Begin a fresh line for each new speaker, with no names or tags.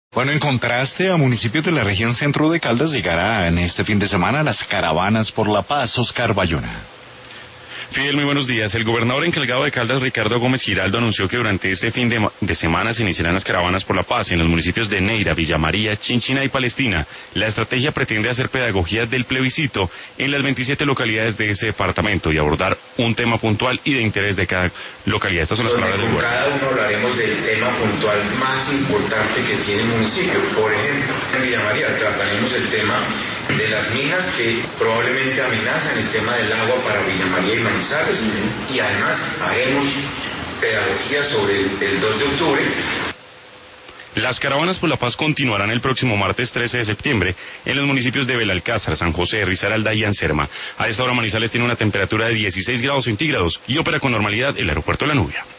Bueno, en contraste a municipios de la región centro de Caldas llegarán este fin de semana las caravanas por la paz. Oscar Bayona.
Fidel, muy buenos días. El gobernador encargado de Caldas, Ricardo Gómez Giraldo, anunció que durante este fin de semana se iniciarán las caravanas por la paz en los municipios de Neira, Villa María, Chinchina y Palestina. La estrategia pretende hacer pedagogía del plebiscito en las 27 localidades de este departamento y abordar un tema puntual y de interés de cada localidad. Estas son las palabras del gobernador.
Cada uno hablaremos del tema puntual más importante que tiene el municipio. Por ejemplo, en Villa María trataremos el tema de las minas que probablemente amenazan el tema del agua para Villa María y Manizales, y además haremos pedagogía sobre el 2 de octubre.
Las caravanas por la paz continuarán el próximo martes 13 de septiembre en los municipios de Belalcázar, San José, Risaralda y Anserma. A esta hora Manizales tiene una temperatura de 16 grados centígrados y opera con normalidad el aeropuerto de La Nubia.